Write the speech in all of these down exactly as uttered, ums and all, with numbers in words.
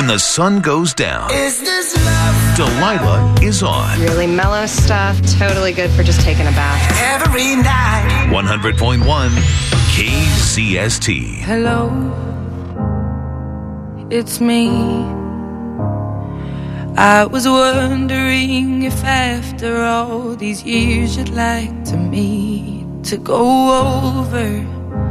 When the sun goes down, Is this love? Delilah is on. Really mellow stuff, totally good for just taking a bath. Every night. one hundred point one K Z S T. Hello, it's me. I was wondering if after all these years you'd like to meet to go over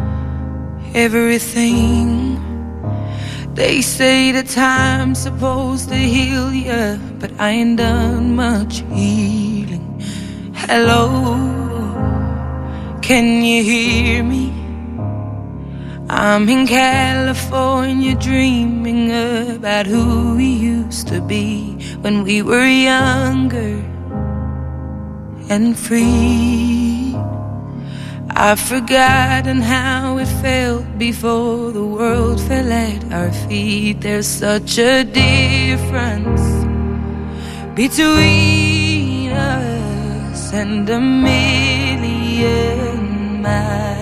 everything. They say that time's supposed to heal ya, but I ain't done much healing. Hello, can you hear me? I'm in California dreaming about who we used to be when we were younger and free. I've forgotten how it felt before the world fell at our feet. There's such a difference between us and a million miles.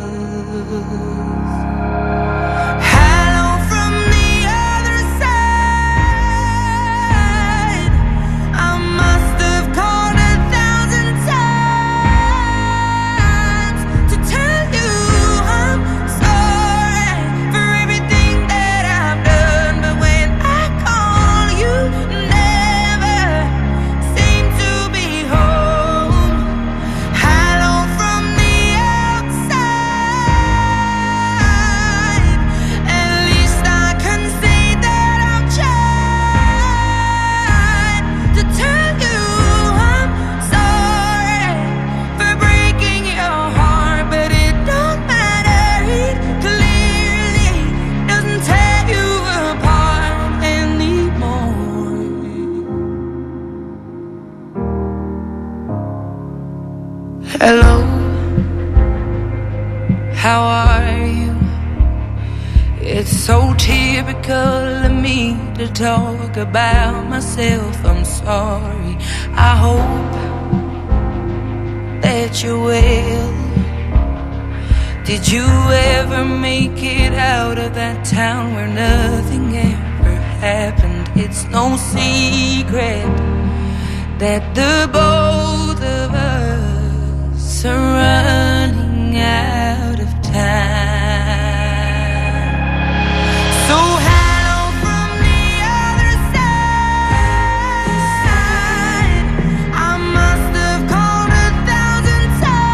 Hello, how are you? It's so typical of me to talk about myself. I'm sorry. I hope that you're well. Did you ever make it out of that town where nothing ever happened? It's no secret that the both of us are running out of time. So hello from the other side. I must have called a thousand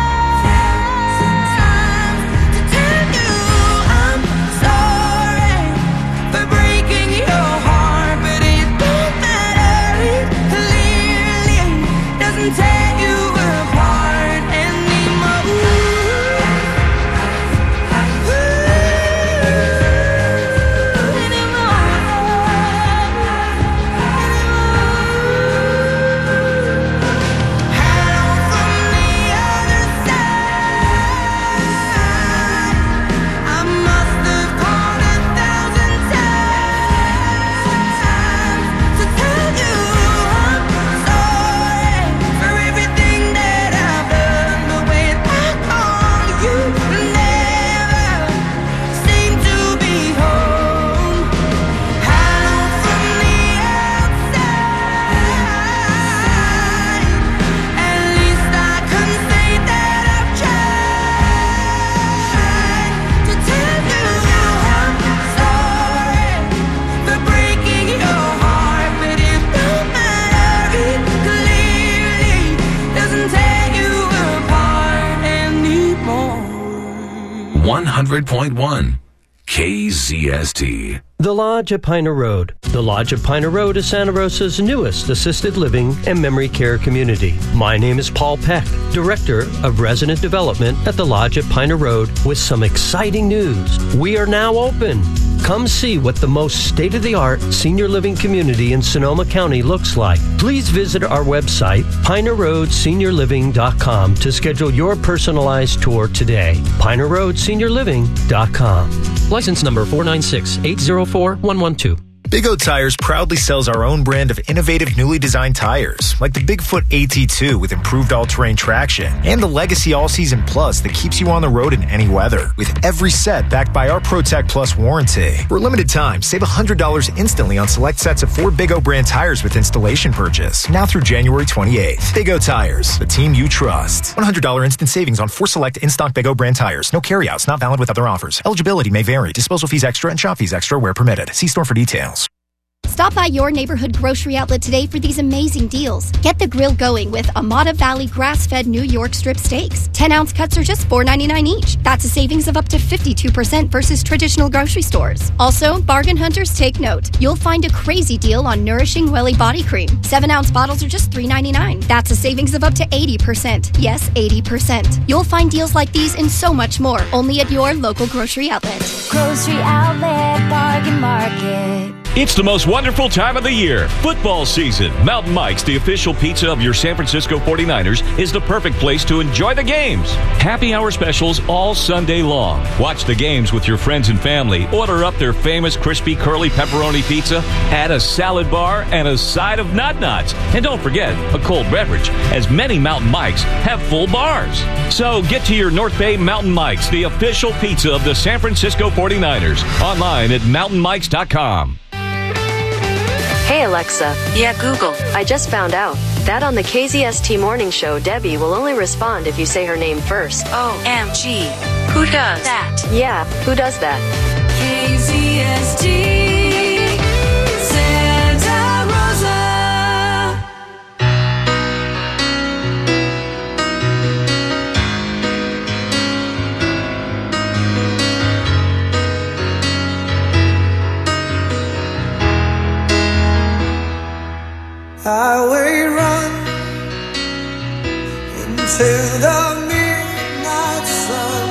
times to tell you I'm sorry for breaking your heart, but it don't matter. It clearly doesn't tear you apart. one hundred point one K Z S T. The Lodge at Piner Road. The Lodge at Piner Road is Santa Rosa's newest assisted living and memory care community. My name is Paul Peck, Director of Resident Development at the Lodge at Piner Road, with some exciting news. We are now open. Come see what the most state-of-the-art senior living community in Sonoma County looks like. Please visit our website, piner road senior living dot com, to schedule your personalized tour today. piner road senior living dot com. License number four nine six eight zero four one one two. Big O Tires proudly sells our own brand of innovative, newly designed tires, like the Bigfoot A T two with improved all-terrain traction, and the Legacy All-Season Plus that keeps you on the road in any weather, with every set backed by our ProTech Plus warranty. For a limited time, save one hundred dollars instantly on select sets of four Big O brand tires with installation purchase, now through January twenty-eighth. Big O Tires, the team you trust. one hundred dollars instant savings on four select in-stock Big O brand tires. No carryouts, not valid with other offers. Eligibility may vary. Disposal fees extra and shop fees extra where permitted. See store for details. Stop by your neighborhood grocery outlet today for these amazing deals. Get the grill going with Amata Valley grass-fed New York strip steaks. ten ounce cuts are just four ninety-nine each. That's a savings of up to fifty-two percent versus traditional grocery stores. Also, bargain hunters, take note. You'll find a crazy deal on Nourishing Welly Body Cream. seven ounce bottles are just three ninety-nine. That's a savings of up to eighty percent. Yes, eighty percent. You'll find deals like these and so much more only at your local grocery outlet. Grocery Outlet Bargain Market. It's the most wonderful time of the year, football season. Mountain Mike's, the official pizza of your San Francisco forty-niners, is the perfect place to enjoy the games. Happy hour specials all Sunday long. Watch the games with your friends and family. Order up their famous crispy curly pepperoni pizza. Add a salad bar and a side of Nut Nuts. And don't forget a cold beverage, as many Mountain Mike's have full bars. So get to your North Bay Mountain Mike's, the official pizza of the San Francisco forty-niners. Online at mountain mikes dot com. Hey Alexa. Yeah, Google. I just found out that on the K Z S T Morning Show, Debbie will only respond if you say her name first. O M G. Who does that? Yeah, who does that? K Z S T Santa Rosa. Highway run into the midnight sun.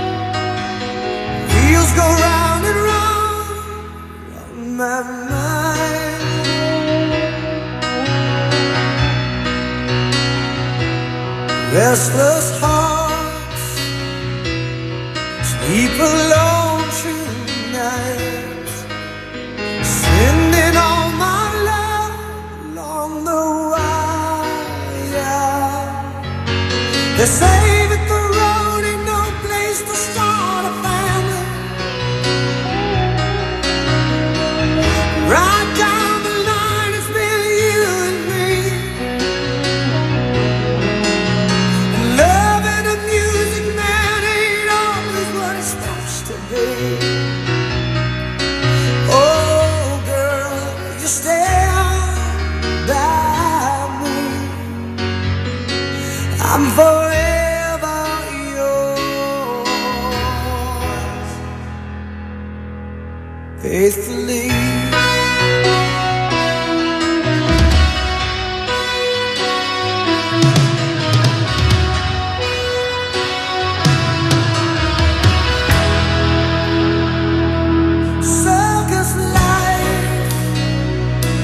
Wheels go round and round on my mind. Restless hearts sleep alone tonight, sending all my they say that the road ain't no place to start a family. Right down the line, it's been you and me. And loving a music man ain't always what it's supposed to be. Oh, girl, you stand by me. I'm forever faithfully. Circus life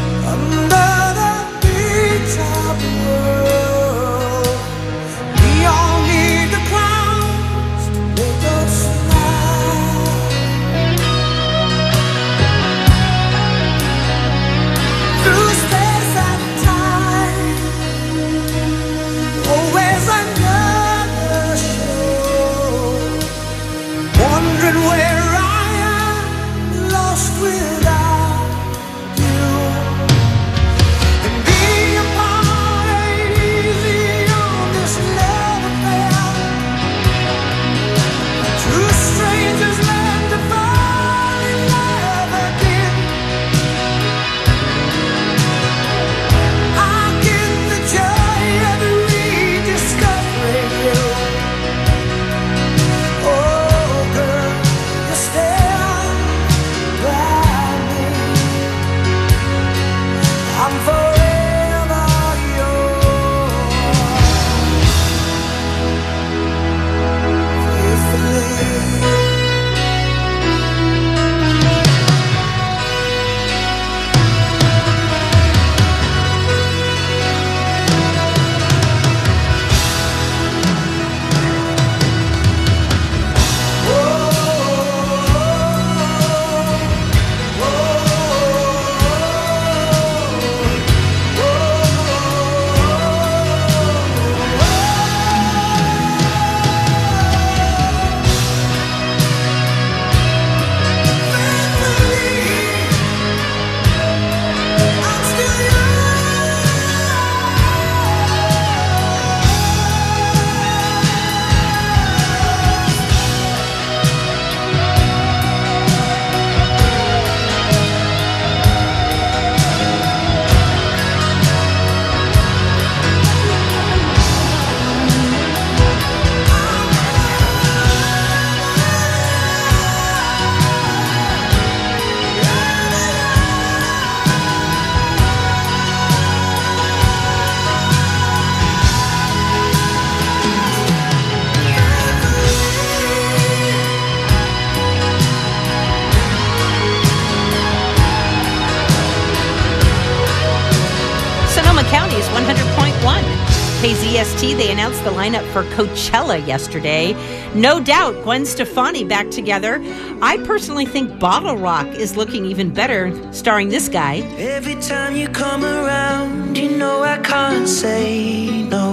K Z S T, they announced the lineup for Coachella yesterday. No doubt, Gwen Stefani back together. I personally think Bottle Rock is looking even better, starring this guy. Every time you come around, you know I can't say no.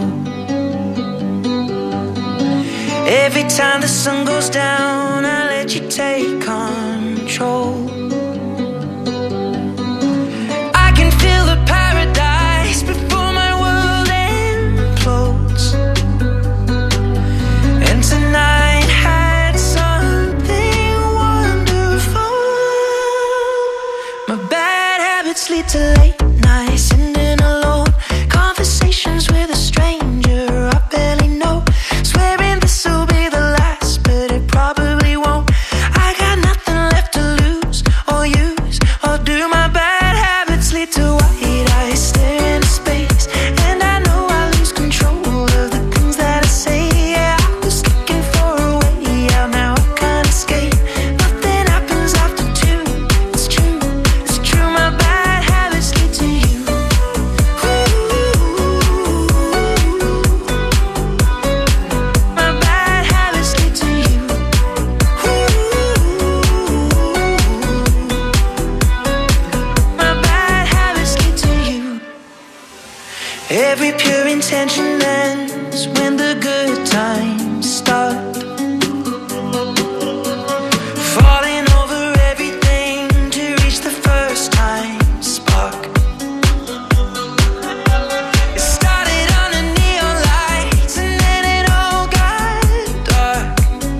Every time the sun goes down, I let you take control. I can feel the paradise before my world implodes. And tonight had something wonderful. My bad habits lead to late nights, sitting alone, conversations with a stranger I barely know. Swearing this will be the last, but it probably won't. I got nothing left to lose or use or do. My bad habits lead to white eyes staring into space, and I know I lose control of the things that I say. Yeah, I was looking for a way out, now I can't escape. Nothing happens after two. It's true, it's true. My bad habits lead to you. My bad habits lead to you. My bad habits lead to you. Every pure intention ends when the good times start. Falling over everything to reach the first time spark. It started under neon lights and then it all got dark.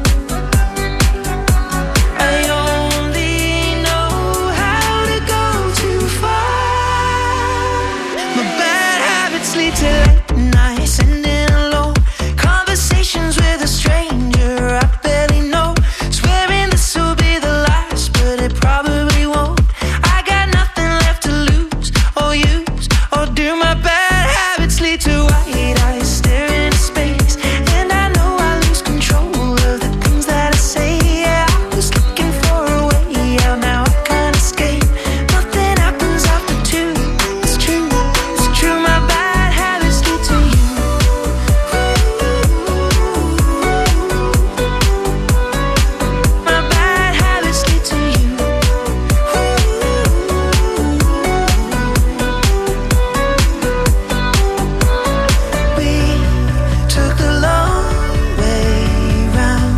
I only know how to go too far. My bad habits lead to late nights, sitting alone, conversations with a stranger I barely know. Swearing this will be the last, but it probably won't. I got nothing left to lose or use or do. My bad habits lead to white eyes staring into space, and I know I lose control of the things that I say. Yeah, I was looking for a way out, now I can't escape. Nothing happens after two. It's true, it's true. My bad habits lead to you. My bad habits lead to you. We took the long way round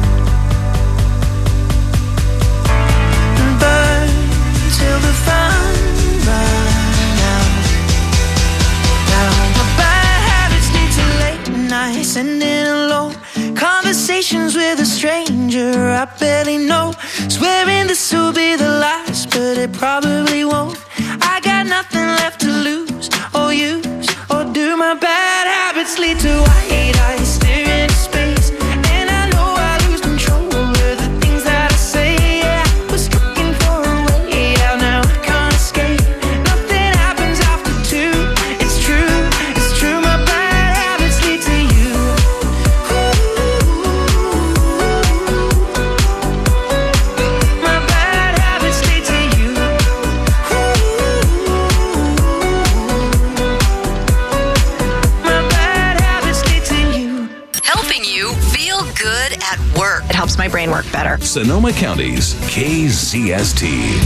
and burned till the fun ran out. Now my bad habits lead to late nights, sitting alone, conversations with a stranger I barely know. Swearing this will be the last, but it probably won't. I got nothing left to lose or use or do. My bad habits lead to white eyes staring into space, and I know I lose control of the things that I say. Yeah, I was looking for a way out, now I can't escape. Nothing happens after two. It's true, it's true. My bad habits lead to you. My bad habits lead to you. My bad habits lead to you. Helping you feel good at work. It helps my brain work better. Sonoma County's K Z S T.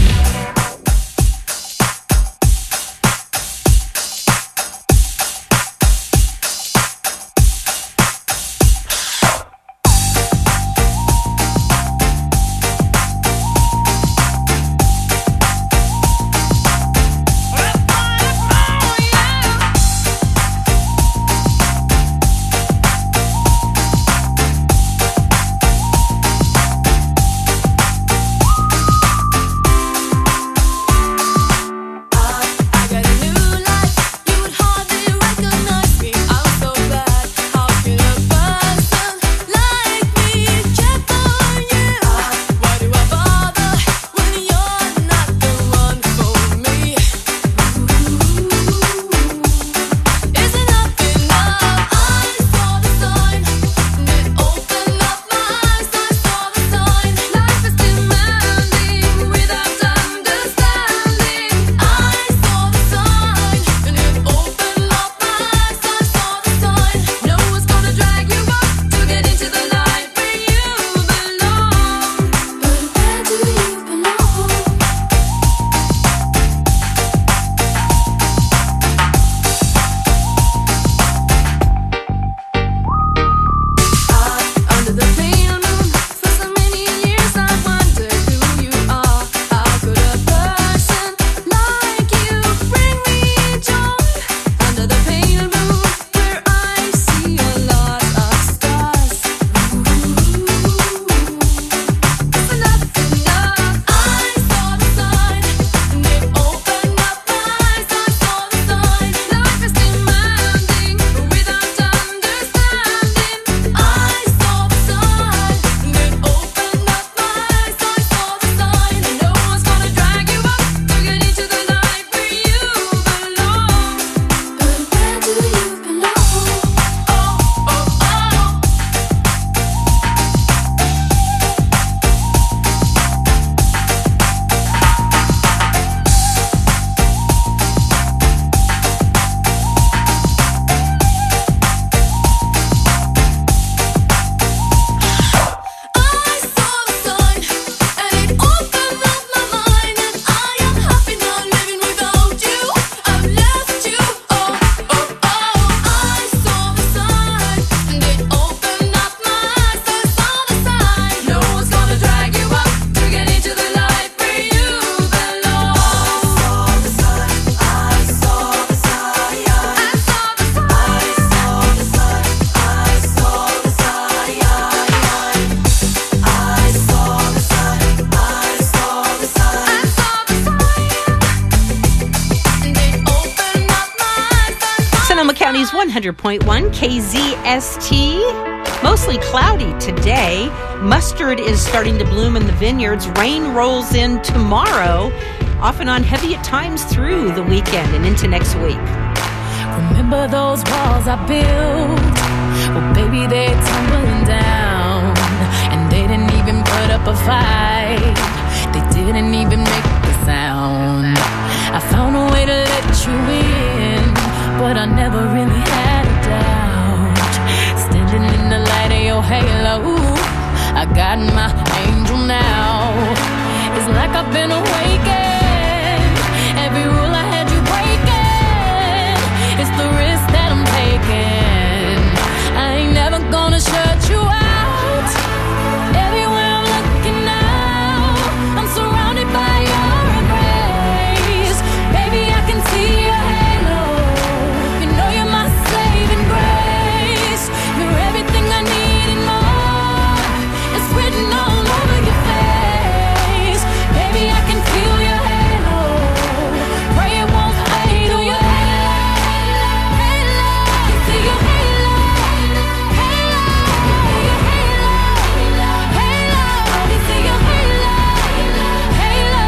County's one hundred point one K Z S T. Mostly cloudy today. Mustard is starting to bloom in the vineyards. Rain rolls in tomorrow, off and on heavy at times through the weekend and into next week. Remember those walls I built? Well, baby, they're tumbling down. And they didn't even put up a fight. They didn't even make a sound. I found a way to let you in, but I never really had a doubt. Standing in the light of your halo, I got my angel now. It's like I've been awakened. Every rule I had you breaking. It's the risk that I'm taking. I ain't never gonna shut you out. Everywhere I'm looking now, I'm surrounded by your embrace. Baby, I can see your halo. You know you're my saving grace. You're everything I need and more. It's written all over your face. Baby, I can feel your halo. Pray it won't fade. Oh, your halo, halo. You see your halo, halo. Your halo, halo. You see your halo, halo.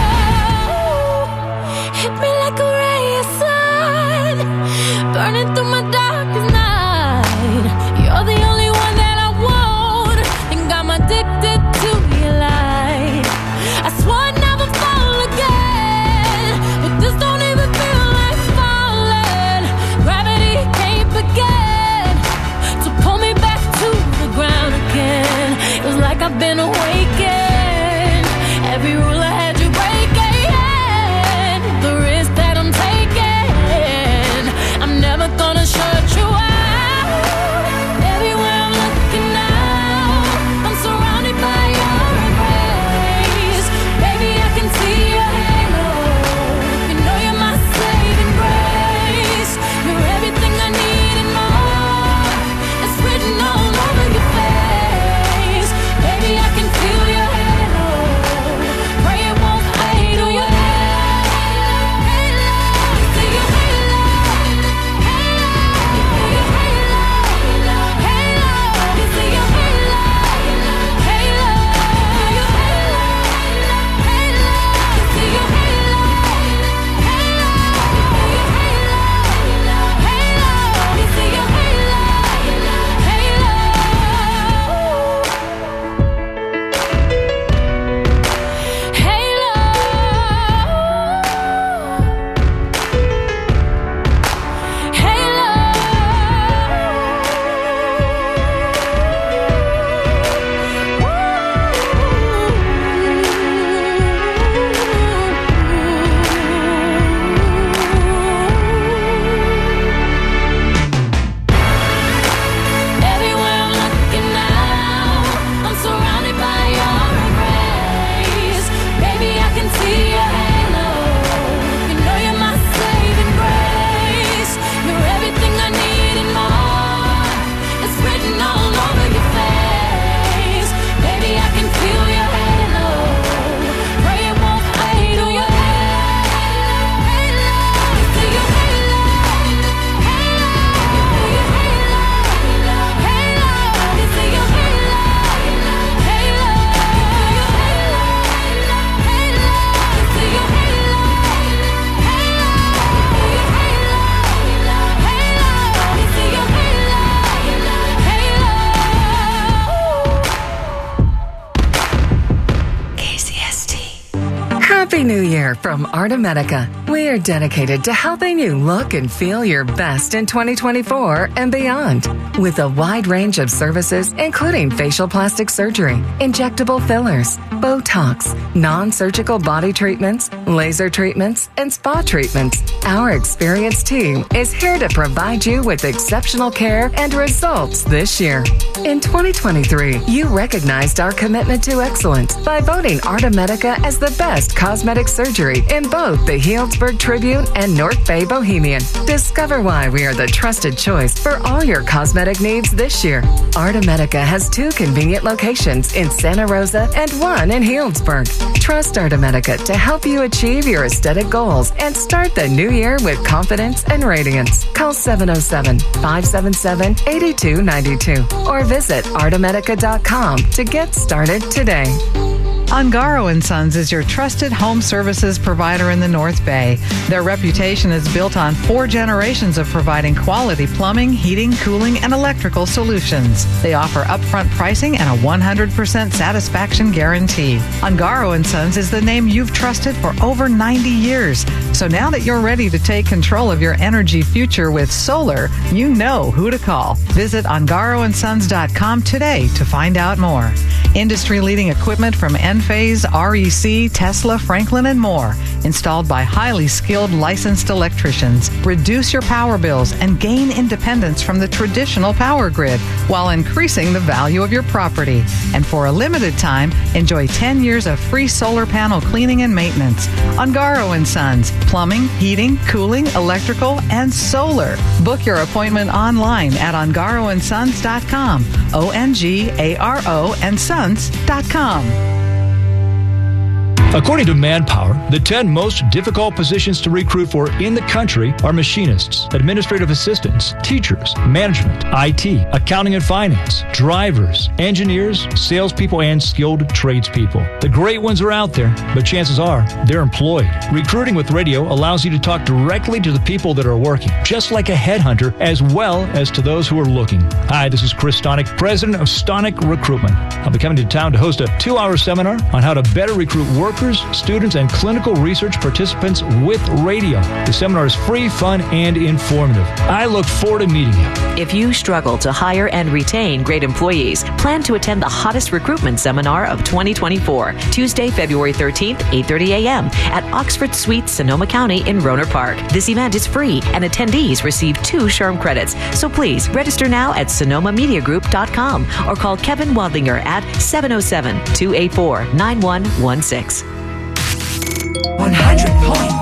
Hit me like a ray of sun, burning through my darkest night. You're the only one that I want, think I'm addicted to your light. I swore I'd never fall again, but this don't even feel like falling. Gravity can't begin to pull me back to the ground again. It was like I've been awakened. Every rule I had you breaking. The risk that I'm taking, I'm never gonna shut you out. Everywhere I'm looking now, I'm surrounded by your embrace. Baby, I can see your halo. You know you're my saving grace. You're everything I need and more. It's written all over your face. Baby, I can feel your halo. Pray it won't fade. Oh, your halo, halo. You see your halo, halo. Your halo, halo. You see your halo, halo. Your halo, halo. You see your halo, halo. Your halo, halo. You see your halo, everywhere I'm looking now, I'm surrounded by your embrace. Baby, I can see your halo. You know you're my saving grace. You're everything I need and more. It's written all over your face. Baby, I can feel your halo. Pray it won't fade. Oh, your halo, halo. You see your halo, halo. Your halo, halo. You see your halo, halo. Your halo, halo. You see your halo, halo. Your halo, halo. You see your halo, halo. K Z S T. Happy New Year from Art Medica. We are dedicated to helping you look and feel your best in twenty twenty-four and beyond. With a wide range of services, including facial plastic surgery, injectable fillers, Botox, non-surgical body treatments, laser treatments, and spa treatments. Our experienced team is here to provide you with exceptional care and results this year. In twenty twenty-three, you recognized our commitment to excellence by voting Art Medica as the best cosmetic surgery in both the healed Pittsburgh Tribune, and North Bay Bohemian. Discover why we are the trusted choice for all your cosmetic needs this year. Artemedica has two convenient locations in Santa Rosa and one in Healdsburg. Trust Artemedica to help you achieve your aesthetic goals and start the new year with confidence and radiance. Call seven oh seven, five seven seven, eight two nine two or visit artemedica dot com to get started today. Ungaro and Sons is your trusted home services provider in the North Bay. Their reputation is built on four generations of providing quality plumbing, heating, cooling, and electrical solutions. They offer upfront pricing and a one hundred percent satisfaction guarantee. Ungaro and Sons is the name you've trusted for over ninety years. So now that you're ready to take control of your energy future with solar, you know who to call. Visit ungaro and sons dot com today to find out more. Industry-leading equipment from Enphase, R E C, Tesla, Franklin, and more. Installed by highly skilled licensed electricians. Reduce your power bills and gain independence from the traditional power grid while increasing the value of your property. And for a limited time, enjoy ten years of free solar panel cleaning and maintenance. Ungaro and Sons. Plumbing, heating, cooling, electrical, and solar. Book your appointment online at ungaro and sons dot com. O N G A R O and sons dot com. According to Manpower, the ten most difficult positions to recruit for in the country are machinists, administrative assistants, teachers, management, I T, accounting and finance, drivers, engineers, salespeople, and skilled tradespeople. The great ones are out there, but chances are they're employed. Recruiting with radio allows you to talk directly to the people that are working, just like a headhunter, as well as to those who are looking. Hi, this is Chris Stonick, president of Stonick Recruitment. I'll be coming to town to host a two-hour seminar on how to better recruit workers, students, and clinical research participants with radio. The seminar is free, fun, and informative. I look forward to meeting you. If you struggle to hire and retain great employees, plan to attend the hottest recruitment seminar of twenty twenty-four, Tuesday, February thirteenth, eight thirty a.m. at Oxford Suites, Sonoma County in Rohnert Park. This event is free, and attendees receive two SHRM credits. So please register now at sonoma media group dot com or call Kevin Wadlinger at seven oh seven, two eight four, nine one one six. one hundred point